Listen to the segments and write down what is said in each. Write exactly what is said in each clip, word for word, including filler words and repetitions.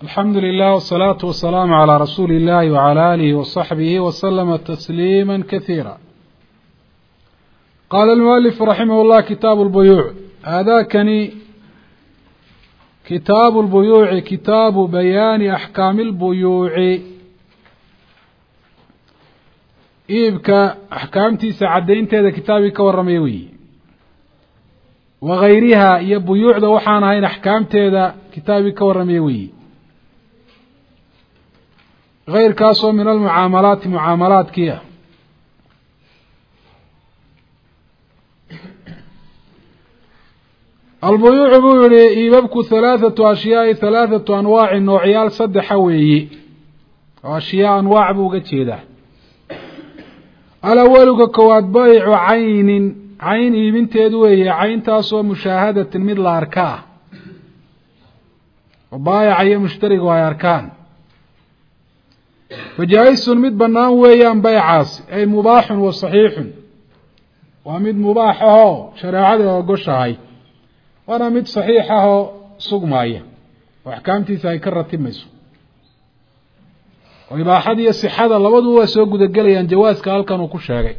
الحمد لله والصلاة والسلام على رسول الله وعلى آله وصحبه وسلم تسليما كثيرا. قال المؤلف رحمه الله: كتاب البيوع. هذا كان كتاب البيوع كتاب بيان أحكام البيوع. إيبك أحكامتي سعدين تهذا كتابي كورميوي وغيرها يبيوع ذا وحانا هين أحكامتي هذا كتابي كورميوي غير كاسو من المعاملات معاملات كيا. البيوع بيوري يبكو ثلاثة أشياء ثلاثة أنواع نوعيال صد حوي أشياء أنواع بوجتيده. الأول كواد بيع عين عين بنت يدوي عين تاسو مشاهدة مثل أركان وبايع أي مشترك ويا أركان فجائز مد بنان ويان بيعاس أي مباح وصحيح ومد مباحه شريعته وقشهاي وانا مد صحيحه سقمايه واحكامتي سايكرة تميسو وإباحة دي الصحة لبدو وسوق دقليان جواز كالكان وكشاغي.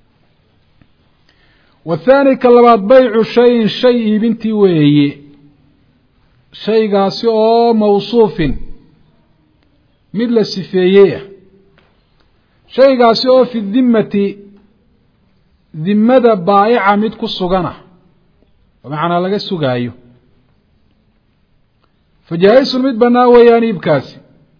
والثاني كلمات بيع شيء شيء بنتي وهي شيء قاسي او موصوف مثل السفيهية شيء قاسي او في الذمة ذمة بائعة متكو السجنة ومعنى لغا السجايو فجائز المد بناوياني بكاسي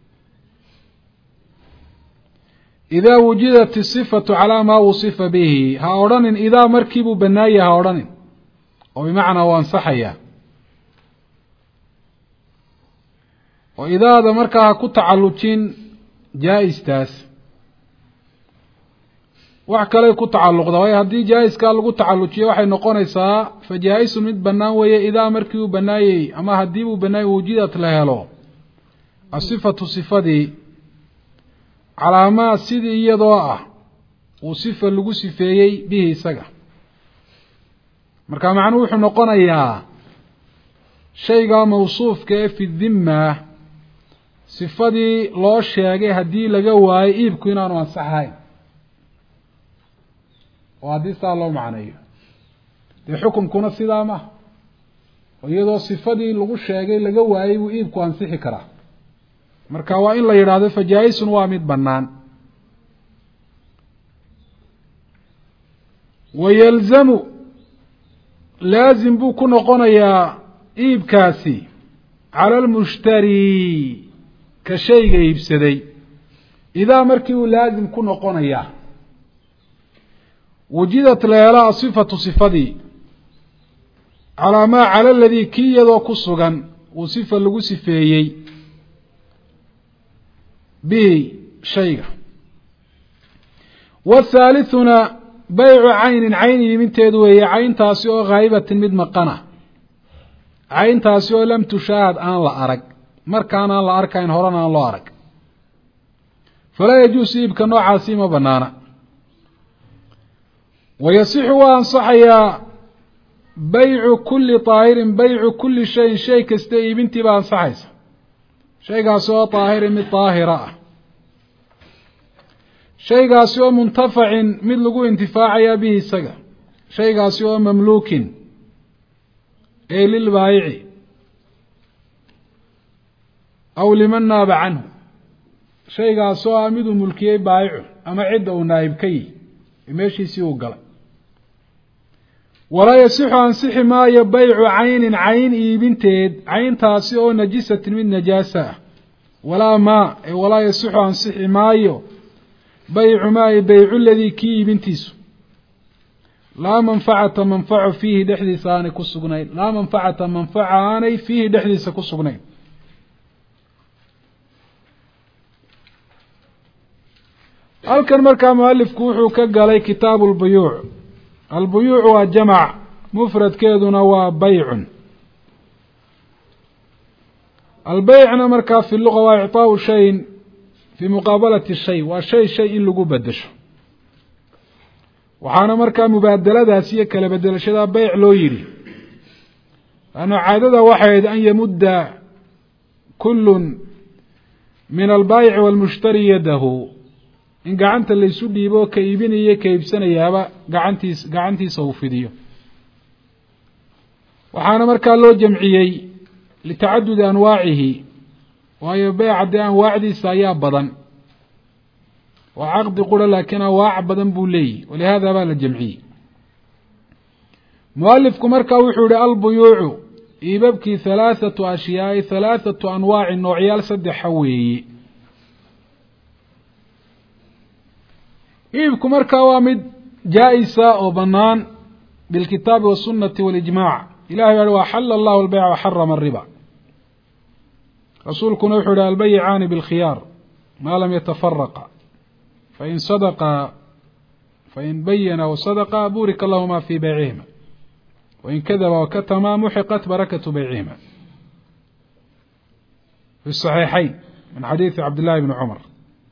إذا وجدت الصفة على ما وصف به هاوران إذا مركب بناية هاوران وبمعنى وانصحيا وإذا هذا مركها كتعلقين جائز تاس وحكالي كتعلق دواي هدي جائز كالغو تعلقين وحي نقونيسا فجائز مد بناوية إذا مركب بناية أما هديب بناية وجدت لهالو الصفة صفة علامات سيدي يضاء وصفة لغو سفيي به سقع مركا معنو وحو نقونيا شيء موصوف كيف في الذمة صفة دي لو شيغي هدي لغا واي ايبكو inaan ansaxayn oo hadii saa loo macnayo de xukunkuna sidaa ma iyadoo sifadii lagu sheegay laga waayay uu iibku ansixi karaa marka waa in la yiraahdo fajaisun waa mid banaan ويلزم لازم بو ku noqonaya iibkaasi على المشتري كشيء يبسدي إذا مركب لازم كن قنيا وجدت لها صفة صفدي على ما على الذي كي يدو كسغا وصفة لغو سفيي به شيء. والثالثنا بيع عين عين من تدوي عين تاسيو غائبة مد مقنة عين تاسيو لم تشاهد آن لا أرق مركان آن لا أركين هوران آن لا أرق فلا يجوز إيبك نوع عاصمة بنانا. ويصح وأنصحيا بيع كل طاهر بيع كل شيء شيء كستئي بنتي بأنصحيس شيء قاسوا طاهر من طاهرة شيء قاسوا منتفع من لقو انتفاعيا به سقا شيء قاسوا مملوك أي للبائع أو لمن ناب عنه شيء قاسوا أمد ملكي بائع أما عدة ونائب كي يمشي سيو قلب. ولا يصح أنصح ما يبيع عين عين إيبنتيد عين تاسيو نجسة من نجاسة ولا ما ولا يصح أنصح ما يو بيع ما يبيع الذي كي بنتيسو لا منفعة منفع فيه دحدث آني كسقنين لا منفعة منفعة آني فيه دحدث كسقنين. halkan markaa muallifku wuxuu ka galay kitaab البيوع. البيوع waa jamع mufradkeeduna waa bay'un. البيعna markaa في اللغة waa إعطاء شيء في مقابلة الشيء waa shay shay in lagu bedesho waxaana markaa mubaadaladaas iyo kala bedelashada bayc loo yiri ana caadada waxay an yamudda كل min albaayici waalmushtari yadahu in gacanta laysu dhiibo ka iibinayo ka iibsanayaaba gacantiis gacantiisa uu fidiyo waxaana markaa loo jamciyey litacadudi anwaacihi waayo beyca dee anwaacdiisa ayaa badan waa caqdi qura laakiin anwaac badan buu leeyahy walihada baa la jamciyey mualifku markaa wuxuu yihi albuyuucu iibabkii halaathatu ashyaai halaathatu anwaaci noocyaal saddexa weeye iibku markaa waa mid jaa-isa oo banaan bilkitaabi wasunati walijmac ilahay baa hi waxala allahu albeyca waxarama ariba rasuulkuna wuxuu yihi albayicaani bilkhiyaar maa lam yatafaraqa fain sadaqa fain bayana wasadaqa burika lahuma fi beycihima wain kadaba wakatama muxiqat barakatu beycihima fi صaxiixayn min xadiidi cabd llahi bni cumar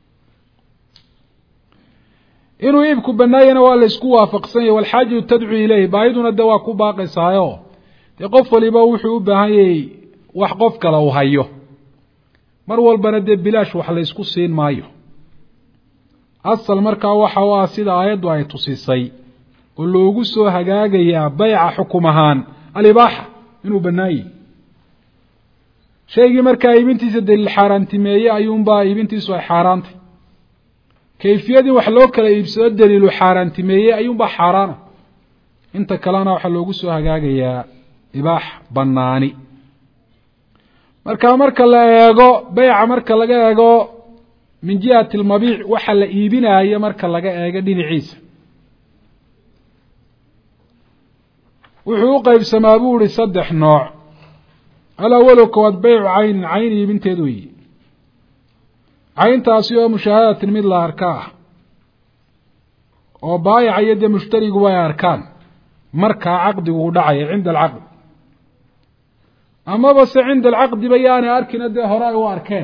inuu iibku banaayana waa la isku waafaqsanyay walxaajatu tadcu ilayh baahiduna de waa ku baaqaysaayo dee qof waliba wuxuu u baahan yahay wax qof kale uu hayo mar walbana dee bilaash wax la ysku siin maayo asal markaa waxa u ah sida aayaddu ay tusisay oo loogu soo hagaagayaa beyca xukum ahaan alibaaxa inuu banaayey shaygii markaa iibintiisa daliil xaaraantimeeye ayuunbaa iibintiisu ay xaaraantay kayfiyadii wax loo kala iibsado daliilu xaaraantimeeyey ayuunbaa xaaraana inta kalena waxaa loogu soo hagaagayaa ibaax banaani marka marka la eego beyca marka laga eego min jihati almabiic waxa la iibinaayo marka laga eego dhinaciisa wuxuu u qeybsamaa buu ihi saddex nooc alawalu kowaad beycu caynin cayn iibinteed weyi cayntaasi oo mushaahadatin mid la arka ah oo baayica iyo dee mushtarigu ay arkaan markaa caqdigu u dhacaya cinda alcaqdi amaba se cinda alcaqdiba yaanay arkina dee hore ay u arkeen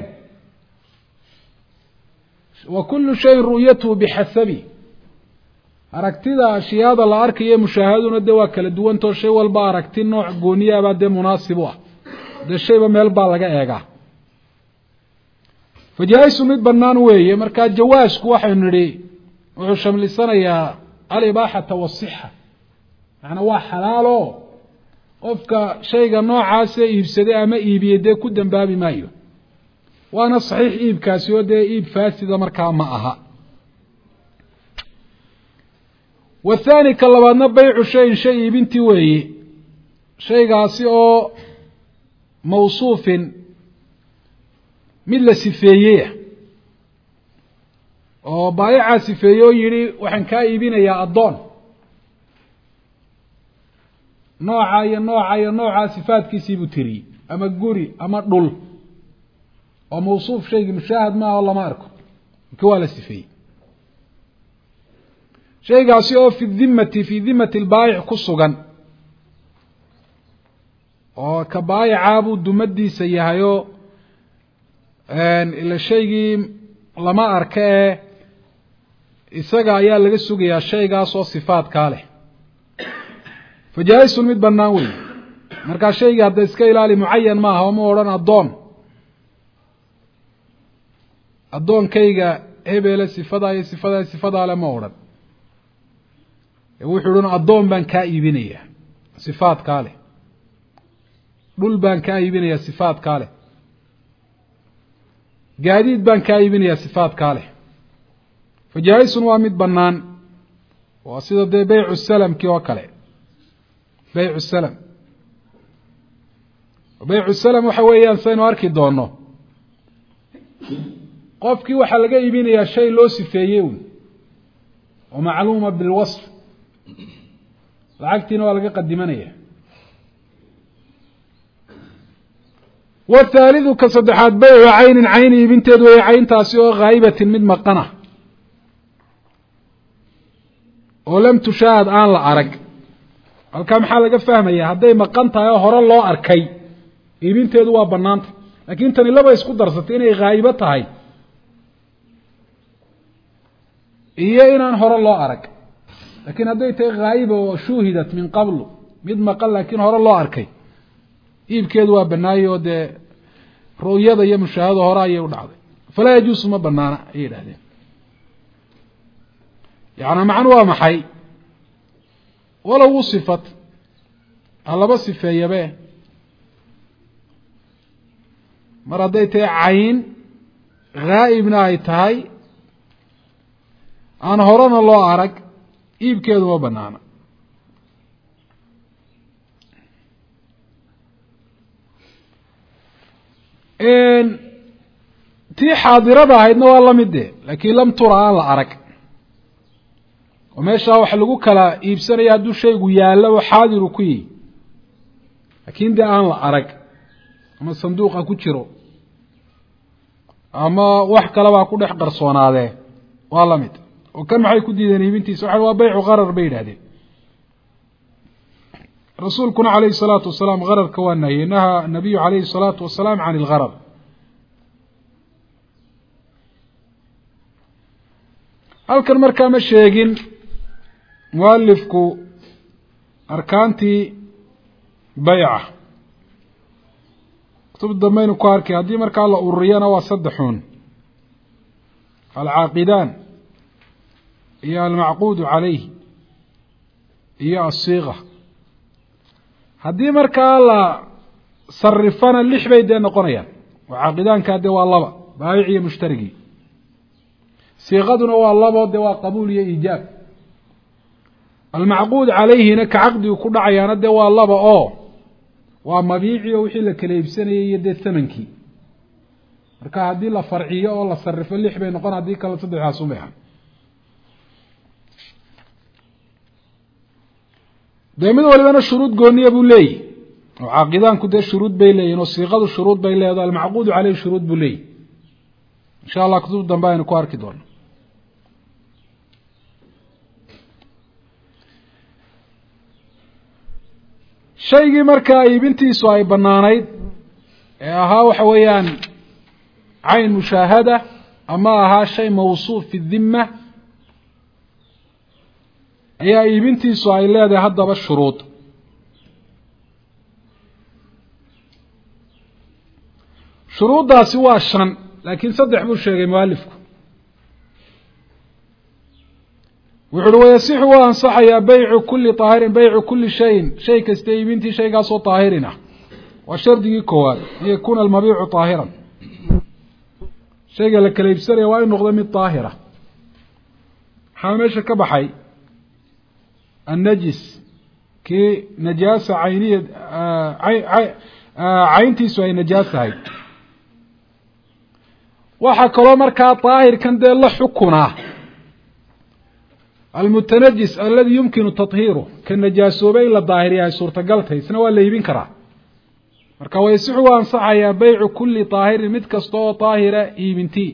wa kullu shayin ru'yatuhu bixasabi aragtida ashyaada la arkayo mushaahaduna dee waa kala duwantao shay walba aragti nooc gooniyaabaa dee munaasib u ah dee shayba meel baa laga eegaa fajaa-isu mid banaan weeye markaa jawaasku waxaynu nidhi wuxuu shamlisanayaa alibaaxata wasixa macnaa waa xalaalo qofka shayga noocaasee iibsaday ama iibiyey dee ku dambaabi maayo waana saxiix iibkaasi oo dee iib faasida markaa ma aha wathaani ka labaadna beycu shayin shay iibintii weeye shaygaasi oo mawsuufin mid la sifeeyeyah oo baayicaa sifeeye oo yidhi waxaan kaa iibinayaa addoon nooca iyo nooca iyo noocaa sifaadkiisiibuu tiriyey ama guri ama dhul oo mawsuuf shaygii mushaahad maaha oo lama arko marka waa la sifeeyey shaygaasi oo fi dhimati fii dhimati albaayic ku sugan oo ka baayicaa buu dumadiisa yahayoo ila shaygii lama arka ee isaga ayaa laga sugayaa shaygaas oo sifaadkaa leh fajaa-isun mid banaan wey markaa shaygii hadda iska ilaali mucayan maaha oo ma odhan addoon addoonkayga hebele sifadaa iyo sifadaa sifadaa le ma odhan wuxuu odhan addoon baan kaa iibinayaa sifaadkaa leh dhul baan kaa iibinayaa sifaadkaa leh gaadiid baan kaa iibinayaa sifaadkaa leh fajaa-isun waa mid banaan waa sida dee beycu salamkii oo kale beycu salam beycu salam waxa weeyaan saynu arki doono qofkii waxaa laga iibinayaa shay loo sifeeyey un oo macluuma bilwasf lacagtiina waa laga qadimanaya wathaalidu ka saddexaad beycu caynin cayn iibinteed weeye cayntaasi oo haa'ibatin mid maqana oo lam tushaahad aan la arag halkaa maxaa laga fahmaya hadday maqan tahay oo hore loo arkay iibinteedu waa banaanta laakiin tani laba isku darsatay inay haa'ibo tahay iyo inaan hore loo arag laakiin hadday tahay haa'iba oo shuhidat min qablu mid maqan laakiin hore loo arkay iibkeedu waa banaayey oo dee ru'yada iyo mushaahada hore ayay u dhacday falaa yajuusu ma banaana ayay yidhahdeen. yacni macnu waa maxay? walow usifat ha laba sifeeyabe mar hadday tahay cayn ghaa'ibna ay tahay aan horena loo arag iibkeedu ma banaana. tii xaadirada ahaydna waa lamid de laakiin lam tura aan la arag oo meeshaa waxa lagu kala iibsanaya hadduu shaygu yaallo oo xaadiru ku yihi laakiin dee aan la arag ama sanduuqa ku jiro ama wax kalebaa ku dhex qarsoonaadee waa lamid. oo kan maxay ku diideen iibintiisa? waxa waa baycu qarar bay yidhahdeen. rasuulkuna calayhi الsalaatu wasalaam gararka waa nahiyey, nahaa nabiyu calayhi الsalaatu wasalaam can ilgarar. halkan markaa ma sheegin mualifku arkaantii bayca, kutub dambaynu ku arkay. haddii markaa la ururiyana waa saddexuun: alcaaqidaan iyo almacquudu calayh iyo asiiqa. haddii markaa la sarifana lix bay dee noqonayaan, oo caaqidaankaa dee waa laba, baayic iyo mushtarigii. siiqaduna waa labo, dee waa qabuul iyo iijaab. almacquud calayhina ka caqdigu ku dhacayaana dee waa laba, oo waa mabiici oo wixii la kala iibsanayay iyo dee thamankii. marka haddii la farciyo oo la sarifo lix bay noqon, haddii kale saddexdaas un bay ahan. dee mid walibana shuruud gooniya buu leeyahy, oo caaqidaanku dee shuruud bay leeyihin, oo siiqadu shuruud bay leedahay, almacquudu caleyhi shuruud buu leeyahy. insha allah kutub dambe aynu ku arki doono. shaygii markaa iibintiisu ay banaanayd ee ahaa waxa weeyaan cayn mushaahada ama ahaa shay mawsuuf fi dhimma, ayaa iibintiisu ay leedahay haddaba shuruud. shuruuddaasi waa shan, laakiin saddex buu sheegay mualifku. wuxu uhi wayasixu waa ansaxayaa baycu kuli طaahirin, baycu kuli shayin, shay kasta iibintii shaygaasoo طaahirin ah. waa shardigii koowaad, an yakuuna almabiicu طaahiran. shayga la kala iibsanaya waa in noqdo mid طaahira. maxaa meesha ka baxay annajis, kii najaasa cayniya cayntiisu ay najaasahayd. waxaa kaloo markaa طaahirkan dee la xukunaa almutanajis aladi yumkinu taطhiiru, ka najaasoobay in la daahiriya ay suurtagaltay, isna waa la iibin karaa. marka wayasixu waa ansaxayaa baycu kuli طaahirin, mid kasta oo طaahira iibintii,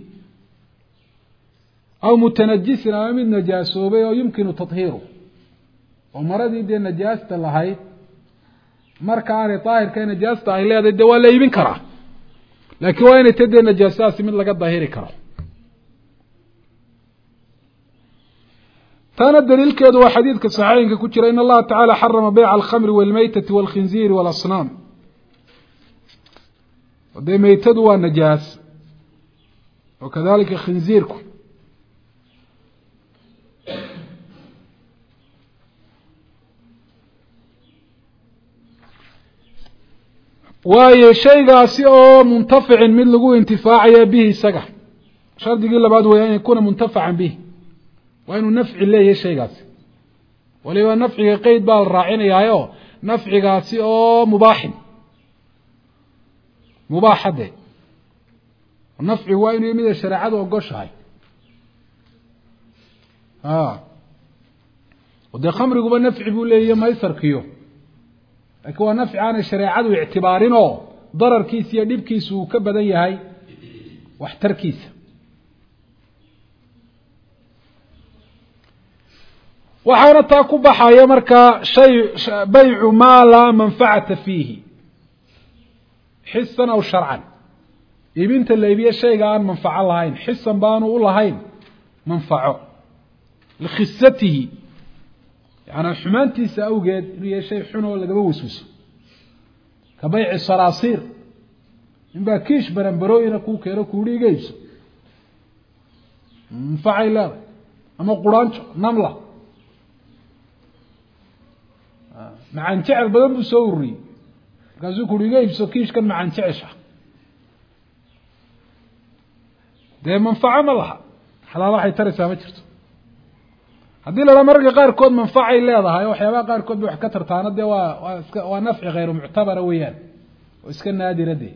aw mutanajisin ama mid najaasoobay oo yumkinu taطhiiru, oo maradii dee najaasta lahayd marka aanay طaahirka najaasta ay leedahay dee waa la iibin karaa, laakiin waa inay ta dee najaasadaasi mid laga daahiri karo. taana daliilkeedu waa xadiidka saxiixinka ku jira in allaha tacaala xarama bayca alkhamri walmaytati walkhinziiri walasnaam. dee meytadu waa najaas, wa kadalika khinziirku. waayo shaygaasi oo muntaficin mid lagu intifaacaya bihi isaga. shardigii labaad weya an yakuuna muntafacan bihi, waa inuu nafci leeyahay shaygaasi. waliba nafciga qeyd baa la raacinayaayo nafcigaasi oo mubaaxin mubaaxade. nafcigu waa inuu mida shareecadu ogoshahay. dee khamriguba nafci buu leeyahy maysarkiyo, laakiin waa nafci aanay shareecadu ictibaarin oo dararkiisa iyo dhibkiisa uu ka badan yahay waxtarkiisa. waxaana taa ku baxaya markaa shay baycu maa laa manfacata fiihi xisan aw sharcan. iibinta la iibiye shayga aan manfaco lahayn, xisan baanu u lahayn manfaco, likhisatihi, yaani xumaantiisa awgeed inuu yahay shay xun oo lagaba waswiso. ka bayci saraasiir, in baa kiish baranbarooyina kuu keeno kuuhi iga iibso, منفعة إلا أما قرآن نملة مع انتعل بدن بسوري قازو كوريغا يبسوكيش كان مع انتعشة ده منفعة ملها حلال waxay taraysaa ma jirto hadii la marka qaar kood manfaacay leedahay waxyaaba qaar kood wax ka tartaana de waa waa nafci غير معتبر weeyaan oo iska naadirade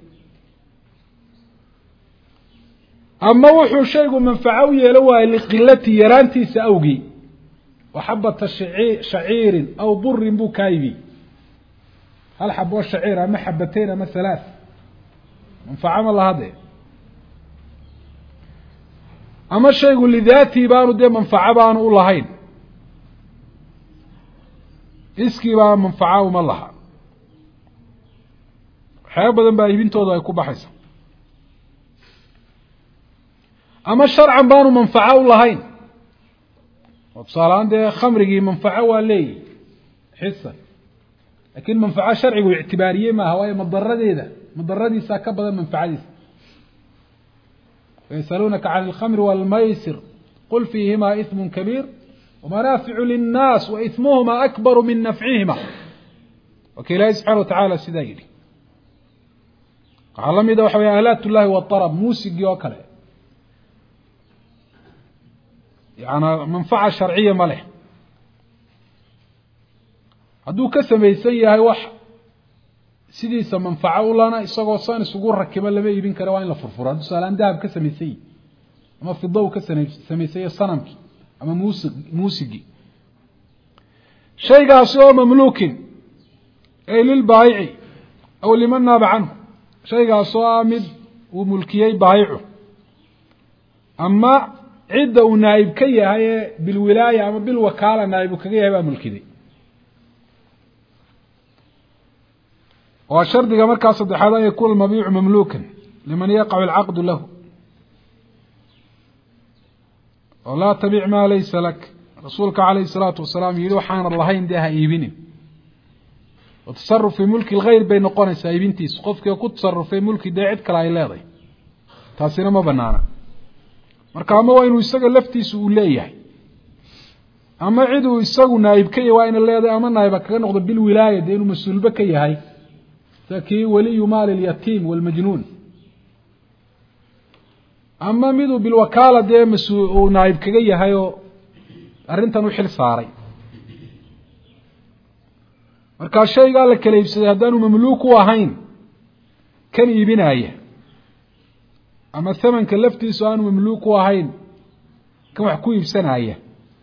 ama wuxuu shaygu manfaaco yeelo waa liqilati yaraantiisa awgi وحبة شعير أو بر بكايبي هل حبوا الشعير أما حبتين أما ثلاث منفعة الله هذا أما الشيء يقول لذاتي بانو دي منفعة بانو اللهين إسكي بان منفعة وما الله حياة بدن بايبين توضا يكون بحيث أما الشرع بانو منفعة اللهين وبصالان ده خمرقي منفعة ولي حصة لكن منفعة شرعي واعتبارية ما هو مضرة دي ده مضرة دي ساكبة منفعة دي ويسألونك عن الخمر والميسر قل فيهما إثم كبير ومنافع للناس وإثمهما أكبر من نفعهما وكلا سبحانه وتعالى سيدايري علم إذا وحوي آلات الله والطرب موسيقى وكله يعني منفعة شرعية ملح هدو كسميسان yahay wax sidiisa manfaca u lana isagoo saan isugu rakiba lama iibin karo waa in la furfuro hadu salaan dahab ka sameysay ama fidaw ka sameysay sanamki ama muusig muusigi shaygaas oo mamluukin ay lil baayici aw liman naaba anhu shaygaas oo mid uu mulkiyay baayicu ama عدة ونائب كيه هي بالولاية أما بالوكالة نائب كيه هي ملكي وشرط كما كاسد هذا يكون المبيع مملوكا لمن يقع العقد له ولا تبيع ما ليس لك رسولك عليه الصلاة والسلام يلو حان اللهين ديها إيبيني وتصرف في ملك الغير بين قونس إيبينتي سقفك يكون تصرف في ملك داعد كلايلاضي تاسينا ما بنانا marka ama waa inuu isaga laftiisu u leeyahay ama cid uu isagu naayib ka yahay waa in leedahay ama naayib kaga noqdo bil wilaayada inuu mas'uulba ka yahay saki wali maal al yatim wal majnun ama midu bil wakala de mas'uul naayib kaga yahay oo arintan u xil saaray marka shayga la kala iibsaday hadanu mamluuk u ahayn kan iibinaya أما الثمن كلفتي سؤال مملوك وهين كم حكوي بسناية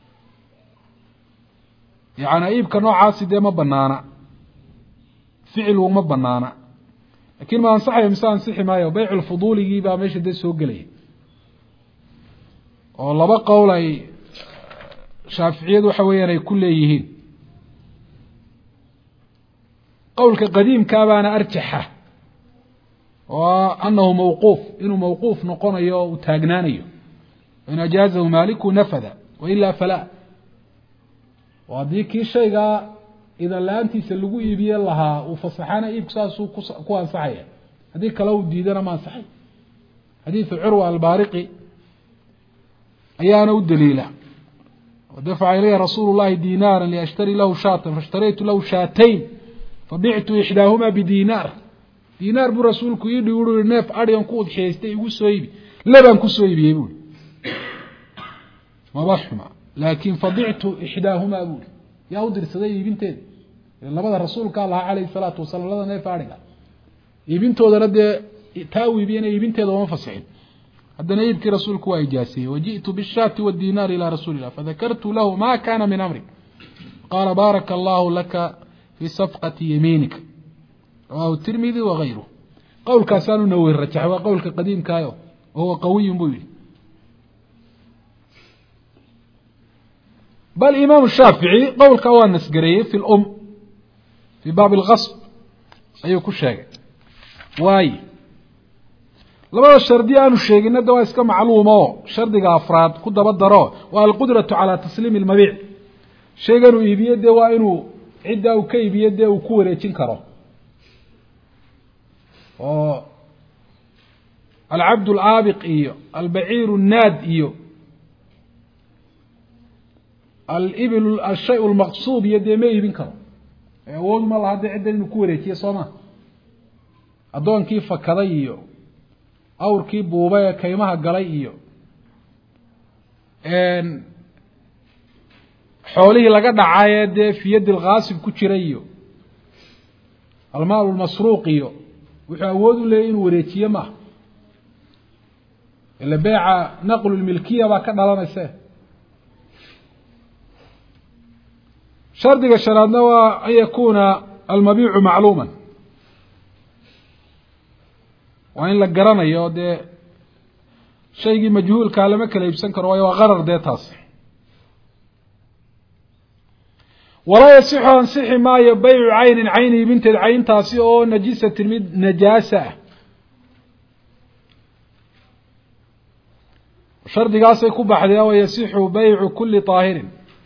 يعني أيب كنوع عاصي ده ما بنانا فعل وما بنانا لكن ما أنصحه مثلا صحي ما يبيع الفضول يجيبها ماشي ده سوق ليه والله بقى قولي شافعية وحوينا كل يهين قولك قديم كابانا أرجحه وأنه موقوف إنه موقوف نقون أيوه وتاقنان أيوه إن أجازه مالك نفذ وإلا فلا وهذيك الشيء إذا لا أنت سلقوا إيبيا لها وفصحانا إيب كساسو كوان صحيح هذيك لو ديدنا ما صحيح حديث عروة البارقي أيانا والدليلة ودفع إليه رسول الله دينارا لأشتري له شاطا فاشتريت له شاتين فبعت إحداهما بدينار دينار بو رسولك يدي يقول نيف أريان كود حيستي يقول سويبي لبن كسويبي يقول ما بحما لكن فضعت إحداهما أقول يا أدري سدي بنتين لما رسولك الله عليه الصلاة والسلام الله نيف أريان يبنتو درد تاوي بينا يبنتين وما فسعين هذا يبكي رسولك وإجاسي وجئت بالشاة والدينار إلى رسول الله فذكرت له ما كان من أمري قال بارك الله لك في صفقة يمينك رواه الترمذي وغيره قول كاسان نوي الرجح وقول قديم كايو وهو قوي بوي بل إمام الشافعي قول كوان نسقريه في الأم في باب الغصب أيو كل شيء واي لما الشردي أنو الشيء إن الدواء إسكا معلومة شردي أفراد كد بدره والقدرة على تسليم المبيع شيء أنو يبيه الدواء إنو عدة وكي يبيه الدواء وكورة يتنكره العبد العابق إيو البعير الناد إيو alibil ashay lmaqsuub iyo dee ma iibin karo awood ma laha dee cidda inuu ku wareejiye soo ma addoonkii fakaday iyo awrkii buubay ee kaymaha galay iyo xoolihii laga dhacayee dee fi yadi lkaasib ku jiray iyo almaal lmasruuq iyo wuxuu awood u leeyahy inuu wareejiye maaha ila beeca naqlu lmilkiya baa ka dhalanayse shardiga shanaadna waa an yakuna almabiicu macluuman waa in la garanayo dee shaygii majhuulkaa lama kala iibsan karo waayo waa qarar dee taas walaa yasixu ansixi maayo baycu caynin cayn iibinteed cayntaasi oo najisatin mid najaasa ah shardigaasay ku baxday wa yasixu baycu kuli طaahirin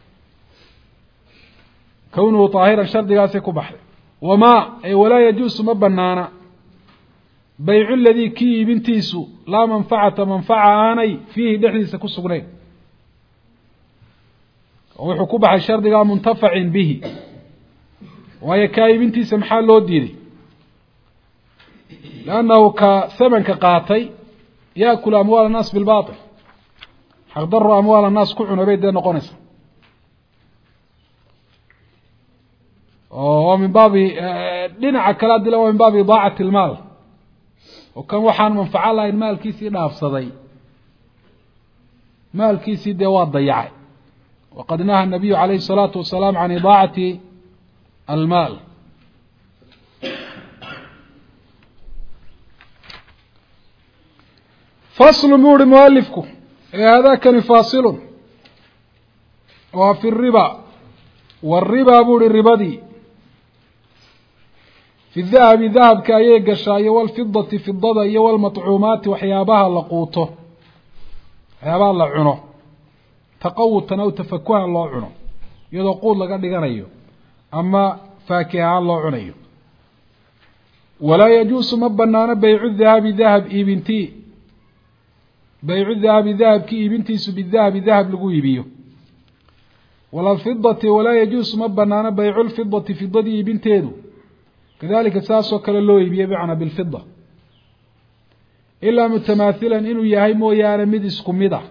kownuhu طaahiran shardigaasay ku baxday wamaa ay walaa yajuusu ma banaana baycu ladii kii iibintiisu laa manfacata manfaca aanay fiihi dhexdiisa ku sugnayn wuxuu ku baxay shardigaa muntafacin bihi waayo kaa iibintiisa maxaa loo diiday liannahu ka hamanka qaatay yaakulu amwaal annaas bilbaطil xaqdaro amwaal annaas ku cuna bay dee noqonaysa oo waa min baabi dhinaca kale adila waa min baabi idaacati ilmaal oo kan waxaan manfaco lahayn maalkiisii dhaafsaday maalkiisii dee waa dayacay waqad naha الnabiyu calayhi الsalaatu wasalaam can idaacati almaal faslu buu uhi mualifku haadakani faasilun waa fi riba wariba buu uhi ribadii fi dahabi dahabka ayay gashaa iyo walfidati fidada iyo walmaطcuumaati waxyaabaha la quuto waxyaabaha la cuno taqawutan aw tafakuhan loo cuno iyadoo quud laga dhiganayo ama faakih ahaan loo cunayo walaa yajuusu ma banaano baycu dahabi dahab iibintii baycu dahabi dahabkii iibintiisu bidahabi dahab lagu iibiyo walalfidati walaa yajuusu ma banaano baycu lfidati fidadii iibinteedu kadalika saasoo kale loo iibiye bicna bilfida ilaa mutamaathilan inuu yahay mooyaane mid isku mid ah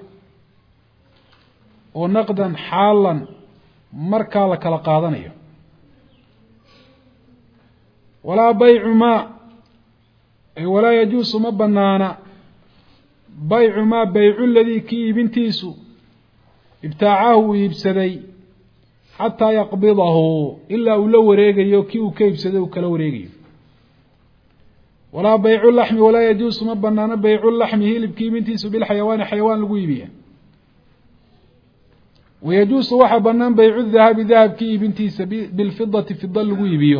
oo naqdan xaalan markaa la kala qaadanayo walaa baycu maa walaa yajuusu ma banaana baycu maa baycu ladii kii iibintiisu ibtaacahu uu iibsaday xataa yaqbidahu ilaa uu la wareegayo kii uu ka iibsaday uu kala wareegayo walaa baycu laxmi walaa yajuusu ma banaano baycu laxmi hilibkii iibintiisu bilxayawaani xayawaan lagu iibiya wayajuusu waxaa banaan baycu dahabi dahabkii iibintiisa bilfidati fida lagu iibiyo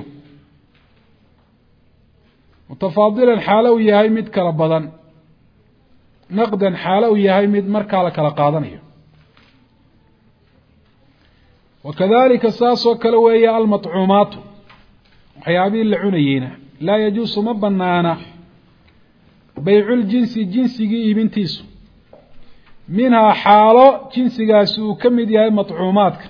mutafaadilan xaalo uu yahay mid kala badan naqdan xaalo uu yahay mid markaa la kala qaadanayo wakadalika saasoo kale weeye almaطcuumaatu waxyaabihii la cunayeyna laa yajuusu ma banaana baycu ljinsi jinsigii iibintiisu minhaa xaalo jinsigaasi uu ka mid yahay maطcuumaadka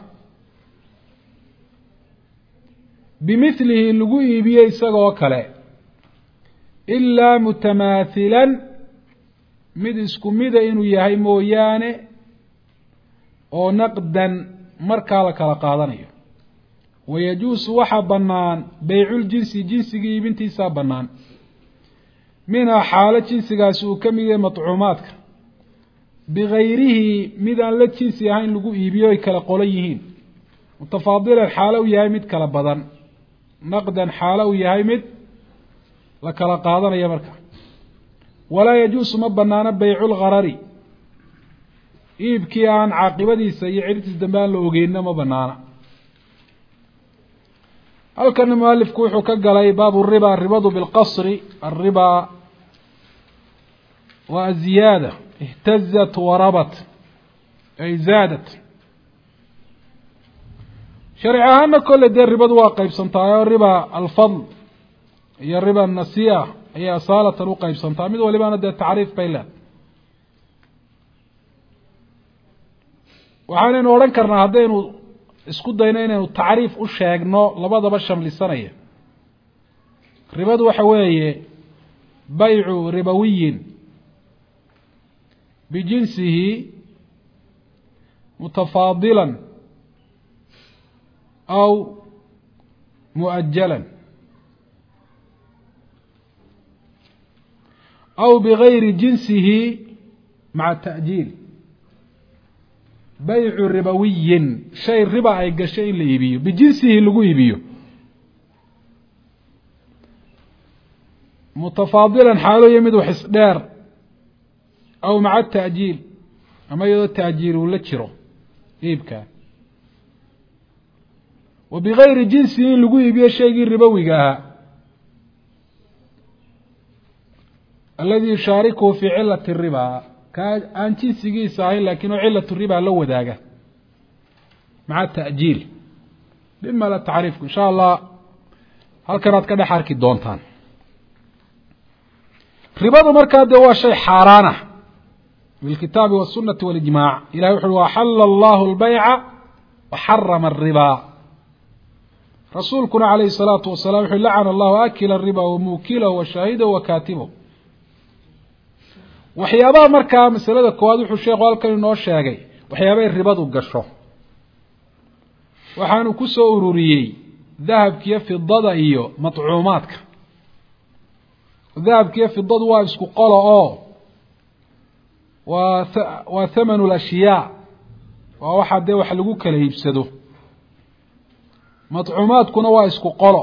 bimithlihi lagu iibiye isagoo kale ilaa mutamaathilan mid isku mida inuu yahay mooyaane oo naqdan markaa la kala qaadanayo wayajuusu waxaa bannaan bayculjinsi jinsigii iibintiisaa bannaan minhaa xaalo jinsigaasi uu ka mid yahay maطcuumaadka bigayrihi mid aan la jinsi ahayn lagu iibiyo ay kala qolan yihiin mutafaadilan xaalo uu yahay mid kala badan naqdan xaalo uu yahay mid la kala qaadanaya marka walaa yajuusu ma banaano baycu lgarari iibkii aan caaqibadiisa iyo ciribtiisa dambe aan la ogeynna ma banaana halkana mualifku wuxuu ka galay baabu riba ribadu bilqasri alriba waa ziyaada اhtazat warabat ay zaadat sharci ahaana kolle dee ribadu waa qaybsantahay oo riba alfadl iyo riba nasiya ayay asaalatan u qaybsantaa mid walibana dee tacriif bay leedahay waxaanaynu odhan karnaa haddaynu isku dayno inaynu tacriif u sheegno labadaba shamlisanaya ribadu waxa weeye baycu ribawiyin bijinsihi mutafaadilan aw mu'ajalan aw bigayri jinsihi maca ta'jiil baycu ribawiyin shay riba ay gashay in la iibiyo bijinsihi lagu iibiyo mutafaadilan xaalo iyo mid wax isdheer aw maca ta'jiil ama iyadoo ta'jiil uu la jiro iibka wa bigayri jinsihi in lagu iibiyo shaygii ribawiga ahaa aladi yushaarikuhu fii cilati ribaa kaa aan jinsigiisa ahayn laakiin oo cilatu ribaa la wadaaga maca ta'jiil bima la tacriifku insha allah halkanaad ka dhex arki doontaan ribadu markaa dee waa shay xaaraan ah bilkitaabi wasunati walijmaac ilahay wuxu uhi waxala allahu albayca waxarama alribaa rasuulkuna calayhi salaatu wasalam wuxu lacana allahu akila ariba wamuukilahu washaahidahu wakaatibahu waxyaabaha markaa masalada koowaad wuxuu sheekhu halkan inoo sheegay waxyaabay ribadu gasho waxaanu ku soo ururiyey dahabkiiyo fidada iyo matcuumaadka dahabkiiyo fidadu waa isku qolo oo waa waa thamanu lashyaa waa waxa dee wax lagu kala iibsado matcuumaadkuna waa isku qolo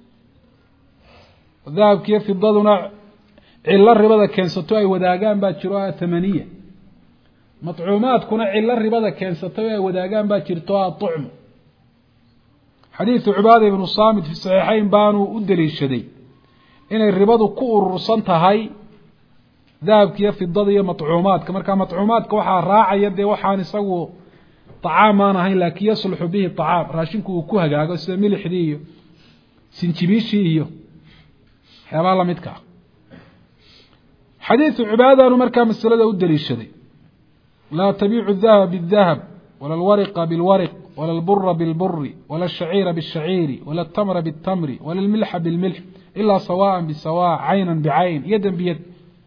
dahabkiiyo fidaduna cilo ribada keensato ay wadaagaan baa jiro ah thamaniya matcuumaadkuna cilo ribada keensato ay wadaagaan baa jirto ah tucmu xadiidu cibaada ibnu saamit fi saxiixayn baanu u daliishaday inay ribadu ku urursan tahay dahabkiiyo fidada iyo matcuumaadka marka matcuumaadka waxaa raacaya dee waxaan isagu طacaam aan ahayn laakiin yasluxu bihi طacaam raashinku uu ku hagaago sida milixdii iyo sinjibiishii iyo waxyaabaha lamidka ah xadiidu cibaadanu markaa masalada u daliishaday laa tabiicu dahaba bاdahab wala alwariqa bilwariq wala albura bilburi wala ashaciira bishaciiri wala atamra biاtamri wala almilxa bilmilx ilaa sawaءa bisawa cayna bicayn yadan biyad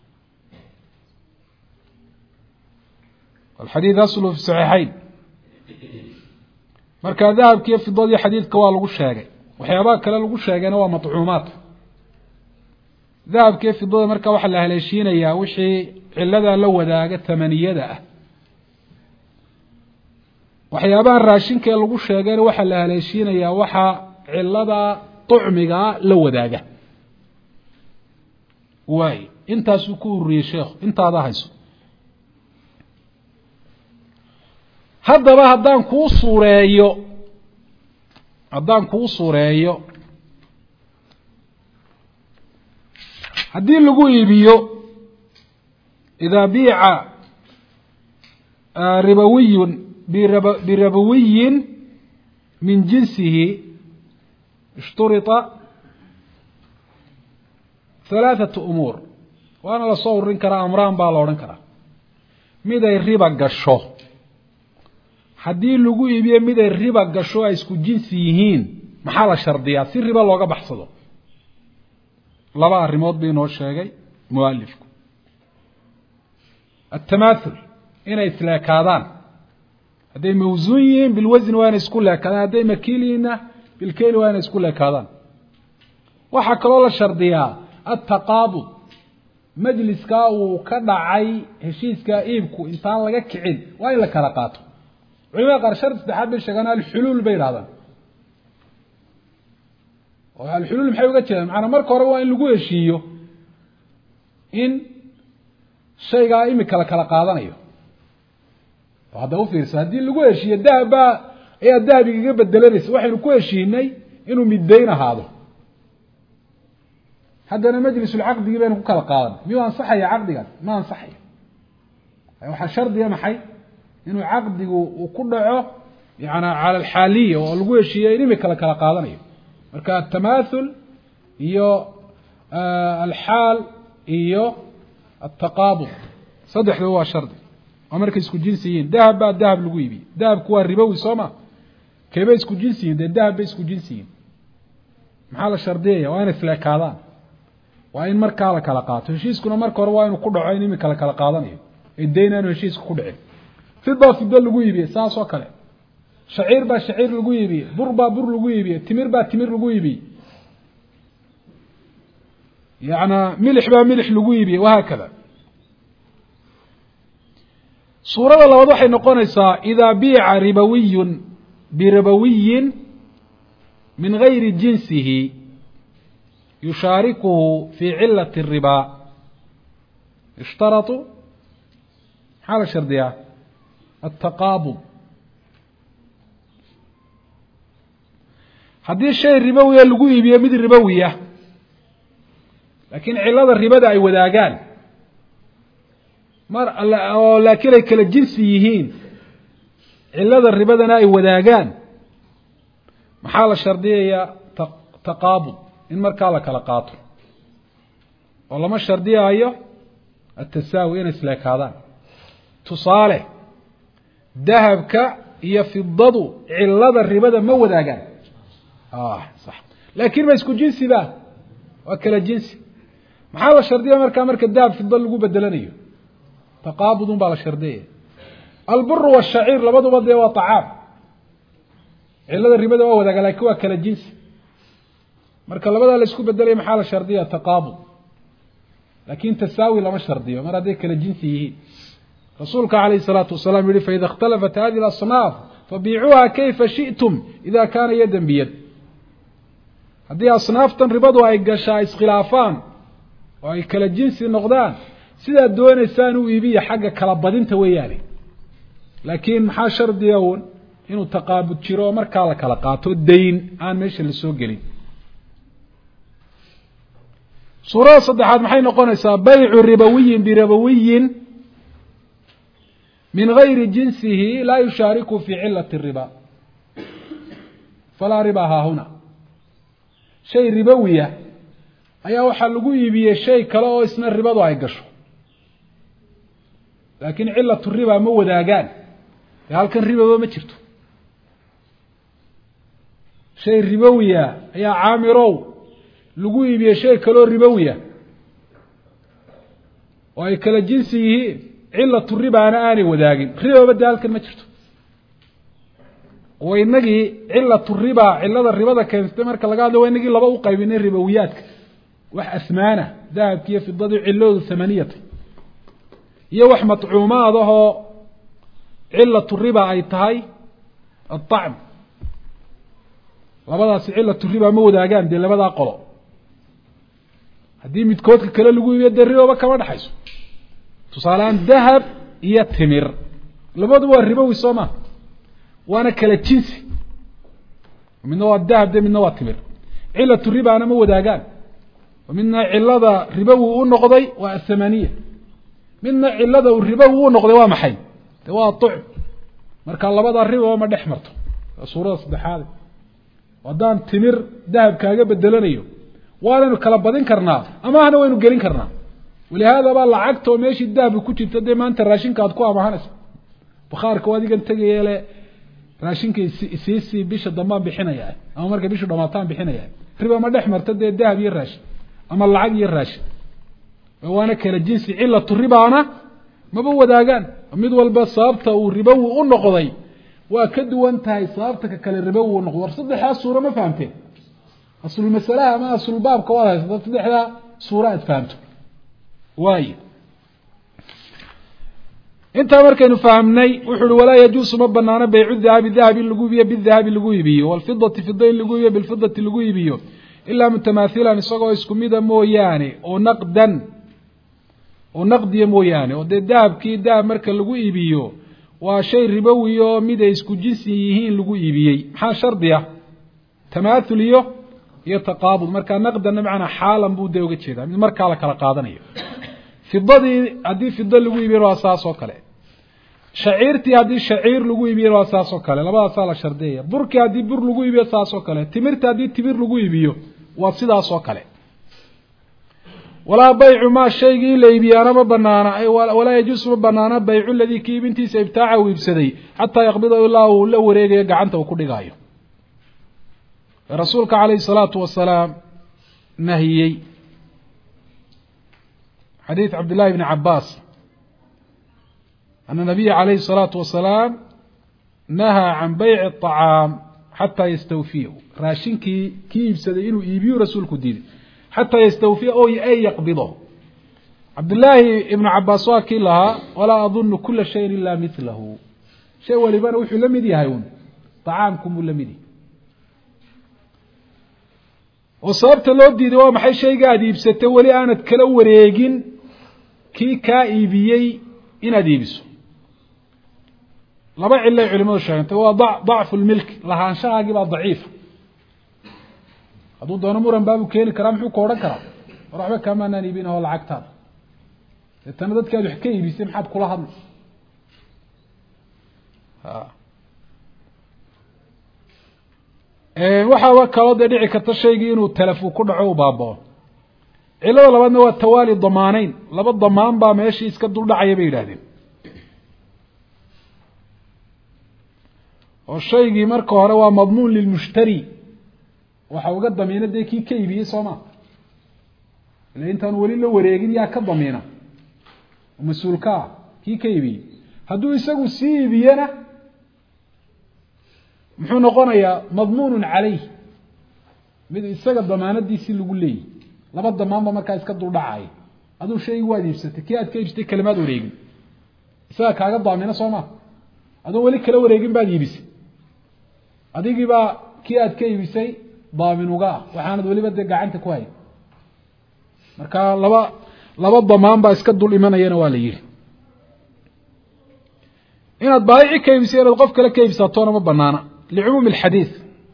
alxadiid aslu fi saxiixayn markaa dahabkiiyo fidadii xadiidka waa lagu sheegay waxyaabaha kale lagu sheegayna waa matcuumaad dahabkiiyo fidada markaa waxaa la haleeshiinayaa wixii ciladaa la wadaaga tamaniyada ah waxyaabaha raashinka ee lagu sheegayna waxaa la haleeshiinayaa waxaa cilada طucmigaa la wadaaga waay intaasuu ku ururiyey sheekhu intaada hayso haddaba haddaan kuu suureeyo haddaan kuu suureeyo haddii lagu iibiyo idaa biica ribawiyun birabawiyin min jinsihi ishturita halaathatu umuur waana lasoo ururin karaa amraan baa la odhan karaa mid ay riba gasho haddii lagu iibiyo mid ay riba gasho ay isku jinsi yihiin maxaa la shardiyaa si riba looga baxsado laba arrimood bay inoo sheegay mualifku التماثل inay isleekaadaan hadday mawsuun yihiin bilwasn waa inay isku leekaadaan hadday makiil yihiinna bilkeyl waa inay isku leekaadaan waxaa kaloo la shardiyaa التaqaabud majliskaa uu ka dhacay heshiiskaa iibku intaan laga kicin waa in la kala qaato culimada qaar shard saddexaad bay sheegaan alxuluul bay yidhahdaan oo alxuluul maxay uga jeedaan macanaa marka hore waa in lagu heshiiyo in shaygaa imika la kala qaadanayo oo hadda u fiirsa haddii lagu heshiiyo dahabbaa ayaa dahabiga iga bedelanaysa waxaynu ku heshiinay inuu middayn ahaado haddana majlisulcaqdigii baynu ku kala qaadan miyuu ansaxaya caqdigaas ma ansaxayo waxaa shardiga maxay inuu caqdigu uu ku dhaco yana cala alxaaliya oo lagu heshiiyo in imika la kala qaadanayo marka atamaathul iyo alxaal iyo التقابض saddexdu waa shardi أمرك إسكو جنسيين ذهب بعد ذهب لقويبي ذهب كوا الربوي صوما كيف إسكو جنسيين ده ذهب إسكو جنسيين محل الشردية وين إسلاك هذا وين مرك على كلاقات هشيس كنا مرك وين وكل عيني من كلا كلاقاتني الدين أنا هشيس كل عين في الضاف في الدل لقويبي ساس وكله شعير با شعير لقويبي بر با بر لقويبي تمر با تمر لقويبي يعني ملح با ملح لقويبي وهكذا صورة الله وضوح نقونيسا إذا بيع ربوي بربوي من غير جنسه يشاركه في علة الربا اشترطوا حالة شردية التقابض هذه الشيء الربوية اللقوية بيمد الربوية لكن علة الربا دا أي وداقان مر لكن كلا جنسيين علة الربا دا أي وداقان محالة شردية تقابض إن مركالك لقاطه والله ما الشردية هي التساوي إن إسلاك هذا تصالح ذهبك هي في الضضو علة الربا دا ما وداقان آه صح لكن ما يسكو جنسي ذا وكلا جنسي محالة الشردية مركا مركا الذهب في الضل لقو بدلانيه تقابض بالى شرديه البر والشعير لبدو بدي وطعام علada ribada waa wadaga laakiin waa kala jinsi marka labada la isku bedelay maxaa shardiya taqaabud laakiin tasaawi lama shardiyo mar haday kala jinsi yihiin rasuulka kaleey salaatu wasalaam yiri fa idha ikhtalafat hadhihi al-asnaf fabi'uha kayfa shi'tum idha kana yadan biyad hadii asnaaftan ribadu ay gashaa iskhilaafaan oo ay kala jinsi noqdaan sida doonaysaan u iibiyo xagga kala badinta weeyaan laakiin maxaa shardiya inuu taqaabud jiro marka la kala qaato deyn aan meesha la soo gelin suurada saddexaad maxay noqonaysaa bay'u ribawiyin bi ribawiyin min ghayri jinsihi la yushariku fi 'illati riba fala riba ha huna shay ribawiya ayaa waxa lagu iibiyay shay kale oo isna ribadu ay gasho laakiin 'illatu riba ma wadaagaan halkan riba ma jirto shay ribawiya ayaa caamirow lagu iibiyay shay kale oo ribawiya oo ay kala jinsi yihiin cillatu riba ana aanay wadaagin riba bada halkan ma jirto oo inagii cillatu riba cillada ribada keentay marka laga hadlo inagii laba u qaybinay ribawiyaadka wax asmaana dahabkiyo fidadu cilladu thamaniyat iyo wax matcuumaad oo cillatu riba ay tahay الطعم labadaas cillatu riba ma wadaagaan de labada qolo hadii midkood kale lagu iibiyo dariiba kama dhaxayso tusaalaan dahab iyo timir labadu waa ribawi sooma waana kala jinsi midna waa dahab de midna waa timir cillatu riba ana ma wadaagaan midna cillada ribawi u noqday waa thamaniya midna cillada ribawi u noqday waa maxay de waa tu'm marka labada riba ma dhex marto suurada saddexaad wadaan timir dahab kaaga bedelanayo waanu kala badin karnaa ama ahna waynu gelin karnaa walaahada ba lacagto meeshii dahab ku jirta de maanta raashinka aad ku amahanayso bakhaarka wadigan tagayele raashinka isiisi bisha dambaan bixinaya ama marka bisha dhamaataan bixinaya riba ma dhex marta de dahab iyo raashin ama lacag iyo raashin waana kala jinsi cillatu ribaana maba wadaagaan mid walba sababta uu riba u noqday waa ka duwan tahay sababta ka kale riba uu noqdo saddexda suura ma fahamteen asl mas'alaha ma asl baabka wada saddexda suura aad fahamto waay inta markaynu fahamnay wuxuu wala yajuus ma banaana bay'u dhahab dhahab lagu biyo bidhahab lagu iibiyo wal fiddati fiddayn lagu iibiyo bil fiddati lagu iibiyo illa mutamathilan isagoo isku mid ah mooyaane oo naqdan oo naqdiye mooyaane oo dahabkii dahab marka lagu iibiyo waa shay ribawi oo mid ay isku jinsi yihiin lagu iibiyay maxaa shardiya tamaathul iyo iyo taqaabud marka naqdan macna xaalan buu deeyo jeedaa mid marka la kala qaadanayo fiddadii hadii fidda lagu iibiyo waa saas oo kale shaciirtii hadii shaciir lagu iibiyo waa saas oo kale labadaas la shardiya burki hadii bur lagu iibiyo saas oo kale timirta hadii timir lagu iibiyo waa sidaas oo kale walaa baycu maa shaygii la iibiyaana ma banaana walaa yajuusu ma banaana baycu ladii kii ibintiisa ibtaaca uu iibsaday xataa yaqbidahu ilaa uu la wareegayo gacanta uu ku dhigaayo. rasuulka calayhi salaatu wasalaam nahiyey xadiid cabdillahi bni cabaas ana nabiya calayhi salaatu wasalaam nahaa can bayci aطacaam xataa yastawfiyahu. raashinkii kii iibsaday inuu iibiyu rasuulku diiday xataa yastawfiya o ay yaqbido. cabdillaahi ibnu cabaas waa kii lahaa walaa adunu kula shayin ilaa milahu. shay walibana wuxuu la mid yahay un طacaamkumuu la mid yahay. oo sababta loo diiday waa maxay? shayga aada iibsatay weli aanad kala wareegin kii kaa iibiyey inaad iibiso. laba cilay culimadu sheegantay waa dacfu lmilki, lahaanshahaagii baa daciifa. hadduu doono muran baabuu keeni karaa, muxuu ka odhan karaa war waxba kamaanaan iibinaho lacagtaada, deetana dadkaad wax ka iibisay maxaad kula hadlay? waxaaba kaloo dee dhici karta shaygii inuu talafu ku dhaco u baabao. cilada labaadna waa tawaali damaaneyn, laba damaan baa meeshii iska dul dhacaya bay yidhahdeen. oo shaygii marka hore waa madmuun lilmushtari, waxa uga damiina dee kii ka iibiyey soo ma, ila intaan weli la wareegin yaa ka damiina mas-uulka ah kii ka iibiyey. hadduu isagu sii iibiyena muxuu noqonayaa madmuunun calayh, mid isaga damaanadiisii lagu leeyahy. laba damaanba markaa iska dul dhacaya. aduu shaygii waad iibsatay, kii aad ka iibsatay kalimaad wareegin, isaga kaaga daamina soo ma, adoo weli kala wareegin baad iibisay. adigii baa kii aad ka iibisay daamin uga ah, waxaanad weliba dee gacanta ku hay. marka laba laba damaan baa iska dul imanayana waa la yihi. inaad baayici ka iibisay inaad qof kale ka iibsatoona ma banaana licumuumi alxadiid.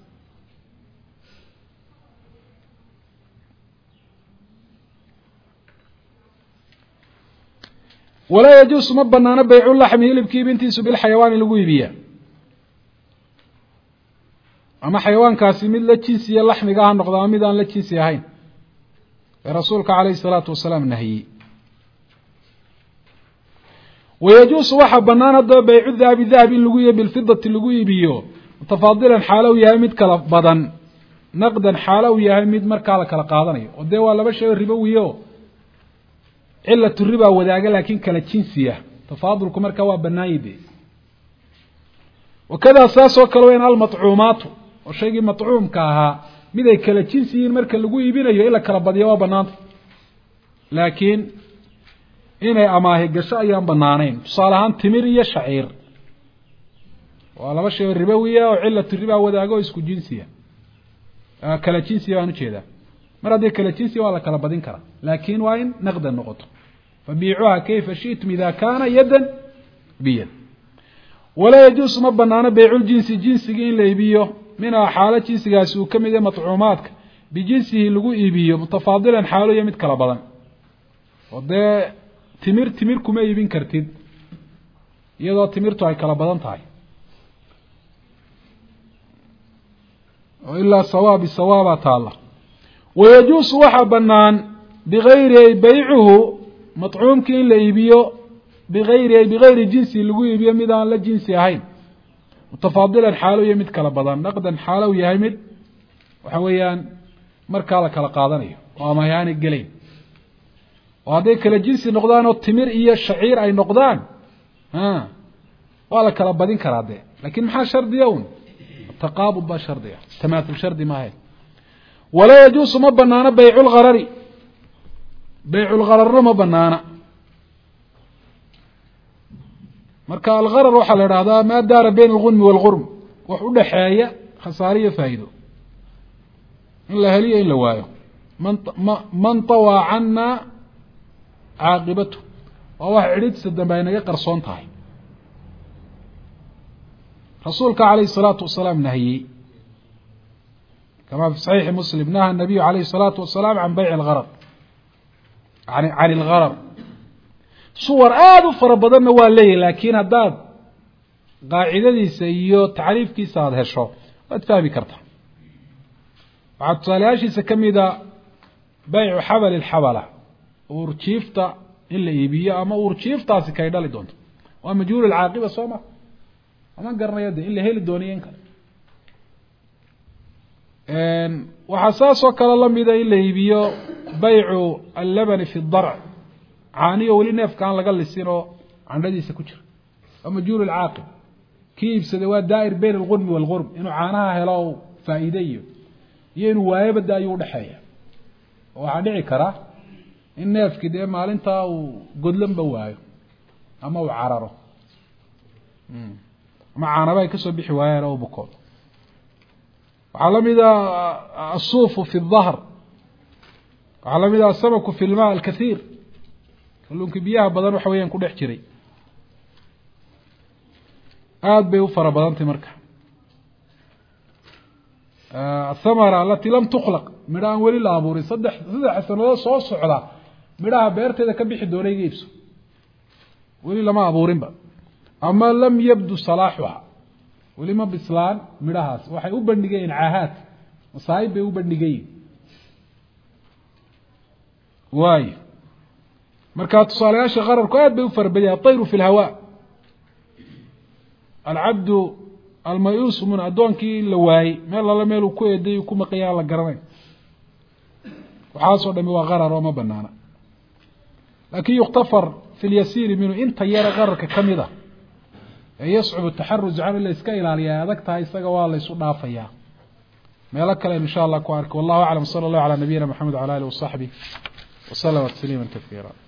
walaa yajuusu ma banaano baycu laxmi, hilibkii ibintiisu bilxayawaani lagu iibiya, ama xayawaankaasi mid la jinsiya laxmiga ha noqdo ama mid aan la jinsi ahayn, ee rasuulka calayhi salaatu wasalaam nahiyey. wayajuusu waxaa banaan haddaba baycu dahabi dahab in lagu iibiyo bilfidati lagu iibiyo mutafaadilan xaalo u yahay mid kala badan, naqdan xaalo u yahay mid markaa la kala qaadanayo. oo dee waa laba shay oo ribowiyo cilatu ribaa wadaaga laakiin kala jinsiya. tafaadulku markaa waa banaanyay de. wakadaa saas oo kale weyn almaطcuumaatu, oo shaygii maطcuumka ahaa mid ay kala jinsi yihiin marka lagu iibinayo in la kala badiyo waa banaanta, laakiin inay amaahi gasho ayaan banaanayn. tusaale ahaan timir iyo shaciir waa laba shay oo ribowiya oo cilatu ribaa wadaaga oo isku jinsiya, kala jinsiya baan ujeedaa. mar haddii kala jinsiya waa la kala badin karaa, laakin waa in naqdan noqoto. fabiicuha kayfa shi'tum ida kaana yadan biyad. walaa yajuusu ma banaano bayculjinsi, jinsigii in la iibiyo minhaa xaalo jinsigaasi uu ka mid yahay maطcuumaadka bijinsihi lagu iibiyo mutafaadilan xaalo iyo mid kala badan. oo dee timir timir kuma iibin kartid iyadoo timirtu ay kala badan tahay, oo ilaa sawa bisawaabaa taalla. wayajuusu waxaa banaan bigayri ay baycuhu, maطcuumkii in la iibiyo bigayri ay bigayri jinsi lagu iibiyo mid aan la jinsi ahayn, mutafaadilan xaalo iyo mid kala badan, naqdan xaalo u yahay mid waxa weeyaan markaa la kala qaadanayo oo ama yaani gelayn. oo hadday kala jinsi noqdaan oo timir iyo shaciir ay noqdaan waa la kala badin karaa dee, lakin maxaa shardiya un taqaabud baa shardiga, tamaathul shardi maahayn. walaa yajuusu ma banaano baycu lgarari, baycu lgararna ma banaana. marka algarar waxaa la idhahdaa maa daara bayna algunmi waalgurm, wax u dhaxeeya khasaare iyo faa'iido, in la heliyo in la waayo. man man tawaa cana caaqibatu, waa wax cidhidhisa dambe ay naga qarsoon tahay. rasuulka calayhi الsalaatu wasalaam nahiyey kama fi saxiixi muslim, naha nabiyu calayhi الsalaatu wasalaam can bayci algarar, can ilgarar. suwar aada u fara badanna waa leeyahy, laakiin haddaad qaacidadiisa iyo tacriifkiisa aada hesho waad fahmi karta. waxaa tusaalayaashiisa kamida baycu xabali اlxabala, uurjiifta in la iibiyo ama uurjiiftaasi kay dhali doonto waa majhuul alcaaqiba soo ma ama garanayo de in la heli dooniyo in kale waxaa saas oo kale lamida in la iibiyo baycu allabani fi darc caaniyo weli neefka aan laga lisin oo candhadiisa ku jira waa majhuul alcaaqib kii iibsaday waa daa'ir bayn alghurmi waalghurm inuu caanaha helo faa'iide iyo iyo inuu waayabada ayuu udhexeeya waxaa dhici kara in neefkii dee maalintaa uu godlanba waayo ama uu cararo ama caanaba ay kasoo bixi waayaan oo bukoodo waxaa lamid a asuufu fi dahr waxaa lamid a asamaku fi lma alkathiir kalluunka biyaha badan waxa weeyaan ku dhex jiray aada bay u fara badantay marka athamara alati lam tuklaq midha aan weli la abuurin saddex saddex sanadood soo socda midhaha beerteeda ka bixi doona iga iibso weli lama abuurinba ama lam yabdu salaaxuha weli ma bislaan midhahaas waxay u bandhigayeen caahaad masaa'ib bay u bandhigayiin waayo markaa tusaalayaasha qararku aad bay u fara badanya atayru fi lhawaa alcabdu almayuusu min addoonkii la waayey meel alla meel uu ku eeday ku maqaya aan la garanayn waxaasoo dhami waa qarar oo ma banaana laakin yuktafar fi lyasiiri minhu inta yara qararka ka mid a ee yascubu taxaruzu can in la iska ilaaliya ay adag tahay isaga waa la isu dhaafayaa meelo kalen insha allah ku arki wallahu aclam sala allahu calaa nabiyina maxamed wala alih wasaxbih wasalama tasliima kaiira